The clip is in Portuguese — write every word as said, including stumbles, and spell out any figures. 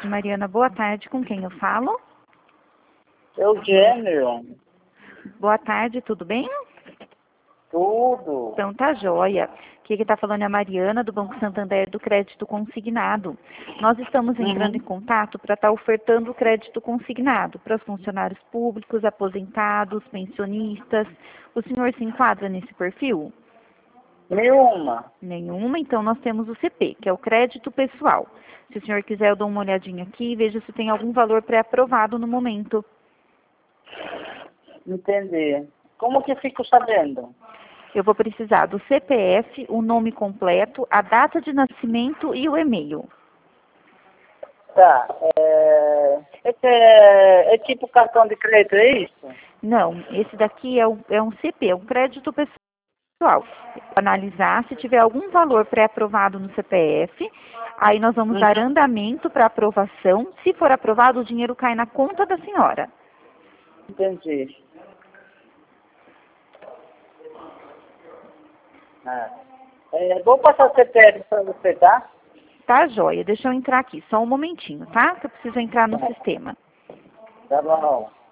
Mariana, boa tarde. Com quem eu falo? Eugênio. Boa tarde, tudo bem? Tudo. Então tá joia. Aqui que tá falando é a Mariana, do Banco Santander, do crédito consignado. Nós estamos entrando Uhum. em contato para estar ofertando o crédito consignado para os funcionários públicos, aposentados, pensionistas. O senhor se enquadra nesse perfil? Nenhuma. Nenhuma, então nós temos o C P, que é o crédito pessoal. Se o senhor quiser, eu dou uma olhadinha aqui e vejo se tem algum valor pré-aprovado no momento. Entendi. Como que fico sabendo? Eu vou precisar do C P F, o nome completo, a data de nascimento e o e-mail. Tá. É... Esse é... é tipo cartão de crédito, é isso? Não, esse daqui é, o, é um C P, é um crédito pessoal. Analisar se tiver algum valor pré-aprovado no C P F, aí nós vamos Uhum. dar andamento para aprovação. Se for aprovado, o dinheiro cai na conta da senhora. Entendi. Ah. É, vou passar o C P F para você, tá? Tá, joia. Deixa eu entrar aqui, só um momentinho, tá? Que eu preciso entrar no Tá. sistema. Tá bom.